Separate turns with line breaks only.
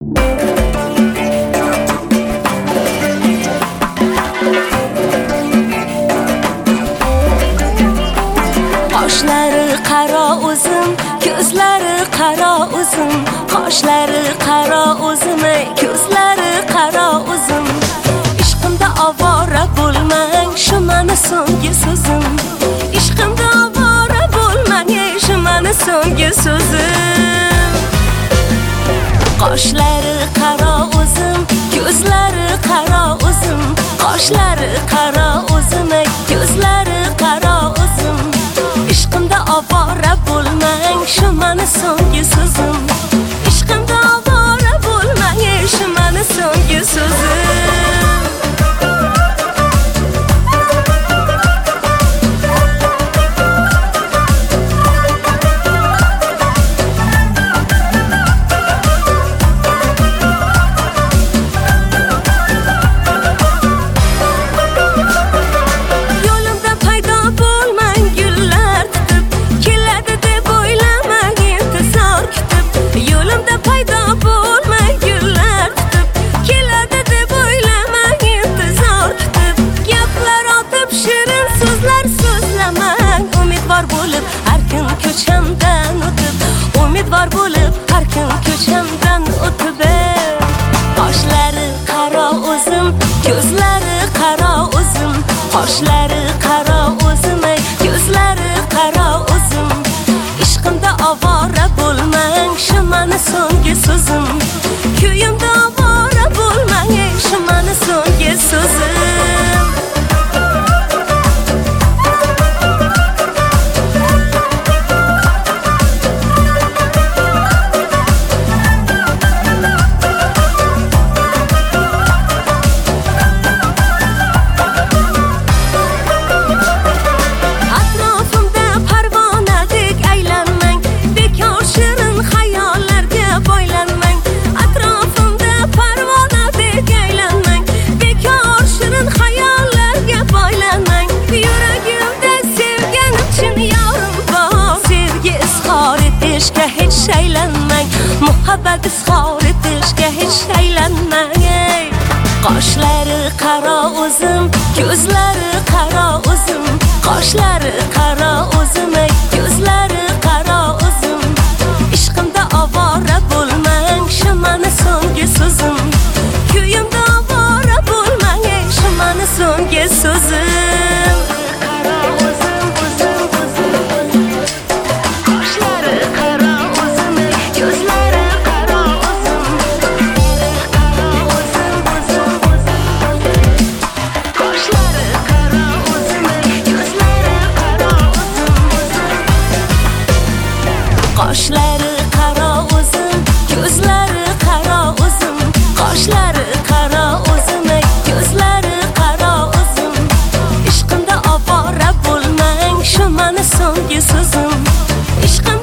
Qoshlari qaro o'zim, ko'zlari qaro o'zim, qoshlari qaro o'zim, ko'zlari qaro o'zim. Ishqimda ovora bo'lmang, shu meni so'nggi so'zim. Ishqimda ovora bo'lmang, shu meni so'nggi so'zim. Qoshlari qaro o'zim, ko'zlari qaro o'zim, qoshlari qaro o'zim, ko'zlari qaro o'zim. Ishqimda ovora bo'lmang, shu meni so'nggi so'zim. Ishqimda ovora bo'lmang, shu meni so'nggi so'zim. Umidvor bo'lib har kun ko'chamdan o'tib, qoshlari qaro o'zim, ko'zlari qaro o'zim, qoshlari qaro o'zim, ko'zlari qaro o'zim. Ishqimda ovora bo'lmang, shu meni so'nggi so'zim. Kuyimda ovora bo'lmang, shu meni so'nggi so'zim. Muhabbat izhor etishga hech shaylanmang. Qoshlari qaro o'zim, ko'zlari qaro o'zim, qoshlari qaro o'zim, ko'zlari qaro o'zim. Ishqimda ovora bo'lmang, shu meni so'nggi so'zim. Kuyimda ovora bo'lmang, shu meni so'nggi so'zim. Qoshlari qaro o'zim, ko'zlari qaro o'zim, qoshlari qaro o'zim, ko'zlari qaro o'zim. Ishqimda ovora bo'lmang, shu meni so'nggi so'zim. Ishqim